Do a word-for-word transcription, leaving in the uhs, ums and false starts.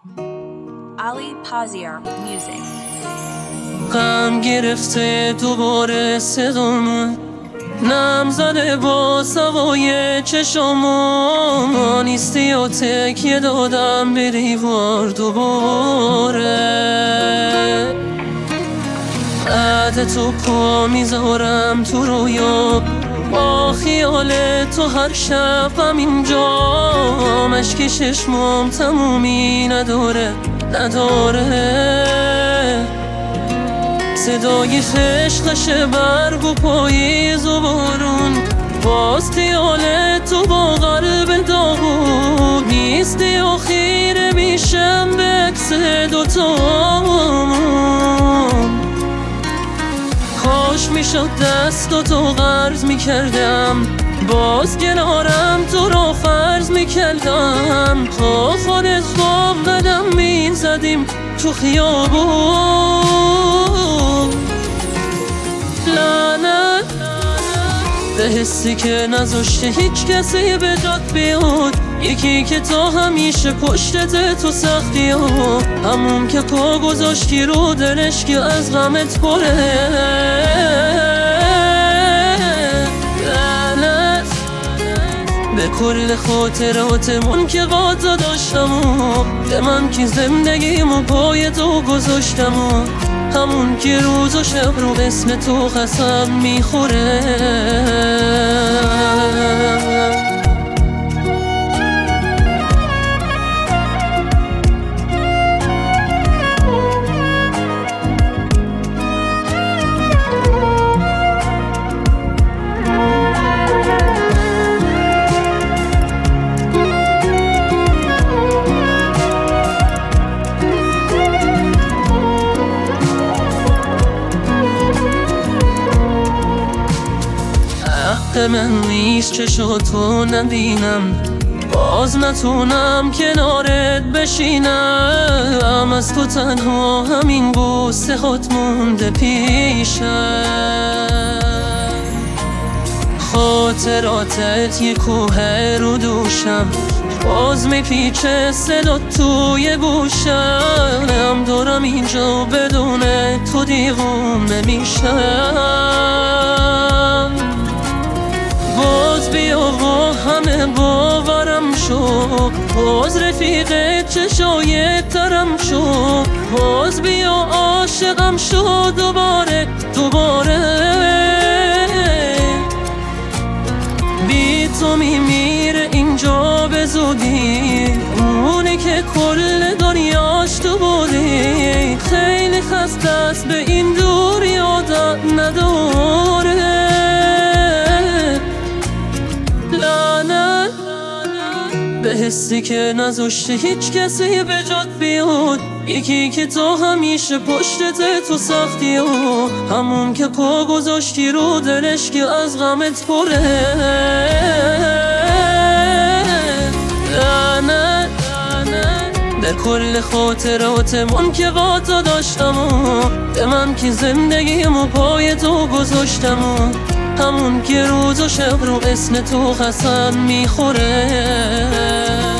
Ali Paziar Music. غم گرفته دوباره صدامون، نم زده با سوای چشامون، نیستی و تکیه دادم به دیوار دوباره. بعد تو پا میذارم تو رویا، با خیال تو هر شب همینجا، مشک چشمام تمومی نداره نداره. صدای خشخش برگ و پاییز و بارون، باز خیال تو با قلب داغون، نیستی و خیره میشم به عکس دوتامون. کاش میشد دست تو قرض میکردم، باز کنارم تو را فرض میکردم. خواب از خواب قدم میزدیم تو خیابون. لعنت به حسی که نذاشته هیچ کسی به جات بیاد، یکی که تا همیشه پشتت تو سختی ها، همون که پا گذاشتی رو دلش که از غمت پره. لعنت به کل خاطراتمون که قاطع داشتم و به من که زندگیمو پای تو گذاشتم و همون که روز و شب رو اسم تو قسم میخوره. حق من نیست چشاتو نبینم، باز نتونم کنارت بشینم. از تو تنها همین بوسه هات مونده پیشم. خاطراتت یه کوه رو دوشم، باز میپیچه صدات توی گوشم. دارم اینجا بدون تو دیوونه میشم. باز بیا و همه باورم شو، باز رفیق چشای ترم شو. باز بیا عاشقم شو دوباره دوباره. بی تو میمیره اینجا به زودی، اونی که کل دنیاش تو بودی. خیلی خسته است به این دوری عادت نداره. به حسی که نذاشته هیچ کسی به جات بیاد، یکی که تا همیشه پشتت تو سختی ها، همون که پا گذاشتی رو دلش که از غمت پره. لعنت به کل خاطراتمون که قاطع داشتم و به من که زندگیمو پای تو گذاشتم و همون که روز و شب رو اسم تو قسم میخوره.